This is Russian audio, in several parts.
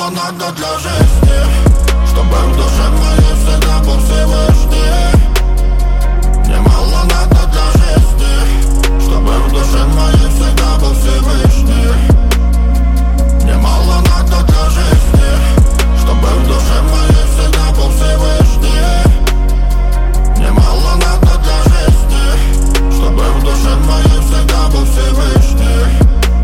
Немало надо для жизни, чтобы в душе моей всегда был Всевышний. Немало надо для жизни, чтобы в душе моей всегда был Всевышний. Немало надо для жизни, чтобы в душе моей всегда был Всевышний. Немало надо для жизни, чтобы в душе моей всегда был Всевышний.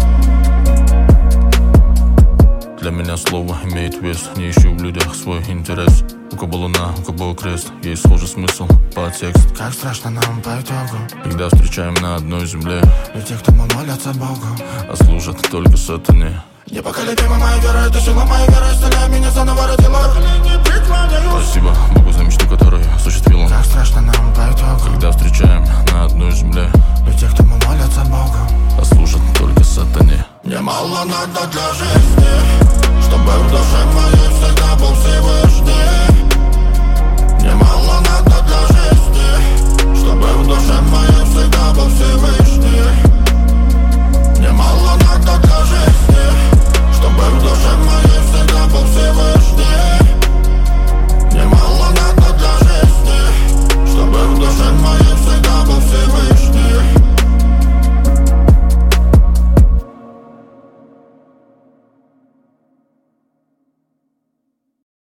Для меня слово имеет вес. Не ищу в людях свой интерес. У кого луна, у кого крест. Есть схожий смысл, подтекст. Как страшно нам по итогу, когда встречаем на одной земле. ведь те, кто мы молятся Богу, а служат только сатане. Непоколебима моя вера, это сила моей веры, исцеляй меня заново родила. Спасибо Богу за мечту, которую осуществил он. Как страшно нам по итогу, когда встречаем на одной земле. ведь те, кто мы молятся Богу, а служат только сатане. Немало надо для жизни, чтобы в душе моей всегда был Всевышний. Немало надо для жизни, чтобы в душе моей всегда был Всевышний.